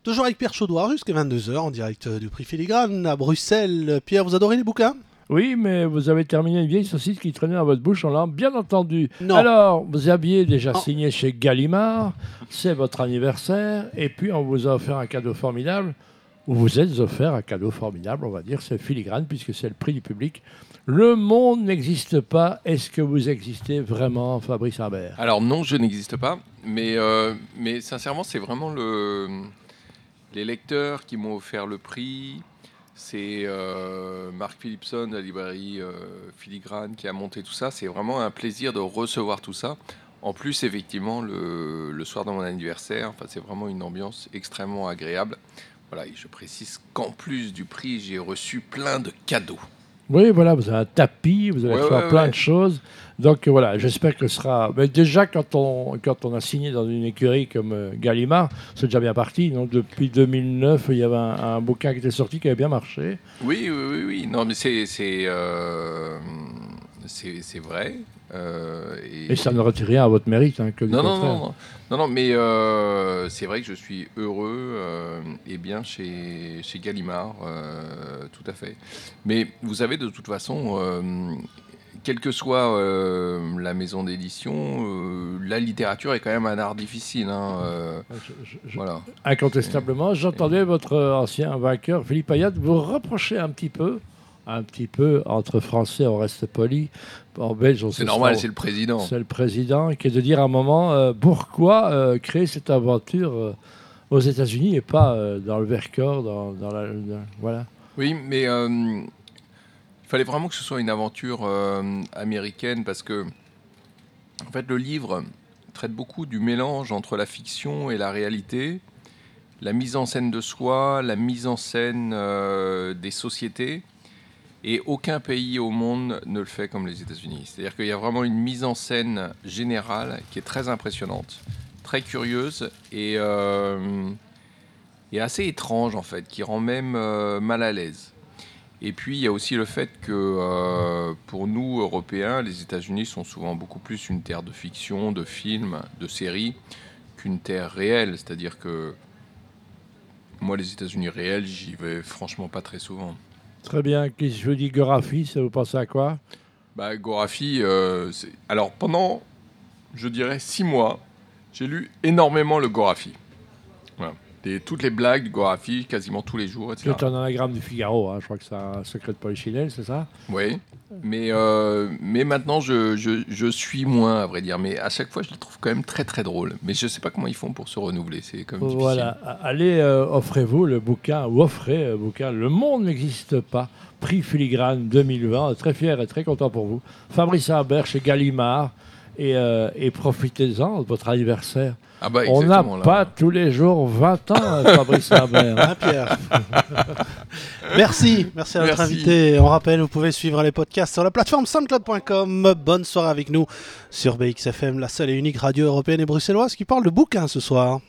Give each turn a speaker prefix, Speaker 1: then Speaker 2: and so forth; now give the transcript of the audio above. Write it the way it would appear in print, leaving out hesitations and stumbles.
Speaker 1: Toujours avec Pierre Chaudoir jusqu'à 22h en direct du prix Filigrane à Bruxelles. Pierre, vous adorez les bouquins?
Speaker 2: Oui, mais vous avez terminé une vieille saucisse qui traînait dans votre bouche, on l'a bien entendu.
Speaker 1: Non.
Speaker 2: Alors, vous aviez déjà
Speaker 1: Oh.
Speaker 2: signé chez Gallimard, c'est votre anniversaire, et puis on vous a offert un cadeau formidable, ou vous êtes offert un cadeau formidable, on va dire, c'est Filigrane, puisque c'est le prix du public. Le monde n'existe pas, est-ce que vous existez vraiment, Fabrice Harbert?
Speaker 3: Alors non, je n'existe pas, mais sincèrement, c'est vraiment les lecteurs qui m'ont offert le prix. C'est Marc Philipson de la librairie Filigrane qui a monté tout ça. C'est vraiment un plaisir de recevoir tout ça. En plus, effectivement, le soir de mon anniversaire, enfin, c'est vraiment une ambiance extrêmement agréable. Voilà, et je précise qu'en plus du prix, j'ai reçu plein de cadeaux.
Speaker 2: Oui, voilà, vous avez un tapis, vous allez
Speaker 3: Ouais,
Speaker 2: faire
Speaker 3: ouais,
Speaker 2: plein
Speaker 3: ouais.
Speaker 2: de choses. Donc voilà, j'espère que ce sera. Mais déjà, quand on a signé dans une écurie comme Gallimard, c'est déjà bien parti. Donc depuis 2009, il y avait un bouquin qui était sorti qui avait bien marché.
Speaker 3: Oui, oui, oui, oui. Non, mais c'est vrai.
Speaker 2: Et ça ne retire rien à votre mérite, hein, que du
Speaker 3: Non, non,
Speaker 2: contraire.
Speaker 3: non, non, non, non, mais c'est vrai que je suis heureux et bien chez Gallimard, tout à fait. Mais vous savez, de toute façon, quelle que soit la maison d'édition, la littérature est quand même un art difficile, hein, voilà.
Speaker 2: Incontestablement, j'entendais votre ancien vainqueur, Philippe Ayat, vous reprocher un petit peu, entre Français, on reste poli, en Belge, on
Speaker 3: C'est
Speaker 2: se
Speaker 3: normal,
Speaker 2: sent-
Speaker 3: c'est le président.
Speaker 2: c'est le président, qui est de dire à un moment pourquoi créer cette aventure aux États-Unis et pas dans le Vercors, voilà.
Speaker 3: Oui, mais il fallait vraiment que ce soit une aventure américaine parce que, en fait, le livre traite beaucoup du mélange entre la fiction et la réalité, la mise en scène de soi, la mise en scène des sociétés. Et aucun pays au monde ne le fait comme les États-Unis. C'est-à-dire qu'il y a vraiment une mise en scène générale qui est très impressionnante, très curieuse et assez étrange en fait, qui rend même mal à l'aise. Et puis il y a aussi le fait que pour nous, Européens, les États-Unis sont souvent beaucoup plus une terre de fiction, de films, de séries, qu'une terre réelle. C'est-à-dire que moi, les États-Unis réels, j'y vais franchement pas très souvent.
Speaker 2: Très bien. Si je vous dis Gorafi, ça vous pensez à quoi?
Speaker 3: Bah, Gorafi, alors pendant, je dirais, 6 mois, j'ai lu énormément le Gorafi. Voilà. Toutes les blagues du Gorafi, quasiment tous les jours, etc.
Speaker 2: C'est un anagramme du Figaro, hein, je crois que c'est un secret de Polichinelle, c'est ça?
Speaker 3: Oui, mais maintenant, je suis moins, à vrai dire. Mais à chaque fois, je le trouve quand même très, très drôle. Mais je sais pas comment ils font pour se renouveler. C'est comme difficile.
Speaker 2: Voilà, allez, offrez-vous le bouquin, ou offrez le bouquin Le monde n'existe pas, prix Filigrane 2020, très fier et très content pour vous. Fabrice Harbert chez Gallimard, et profitez-en de votre anniversaire.
Speaker 3: Ah bah,
Speaker 2: On n'a
Speaker 3: exactement, là.
Speaker 2: pas tous les jours 20 ans, Fabrice Harbert.
Speaker 1: Hein, Pierre. Merci à notre
Speaker 3: Merci.
Speaker 1: invité. On rappelle, vous pouvez suivre les podcasts sur la plateforme soundcloud.com. Bonne soirée avec nous sur BXFM, la seule et unique radio européenne et bruxelloise qui parle de bouquins ce soir.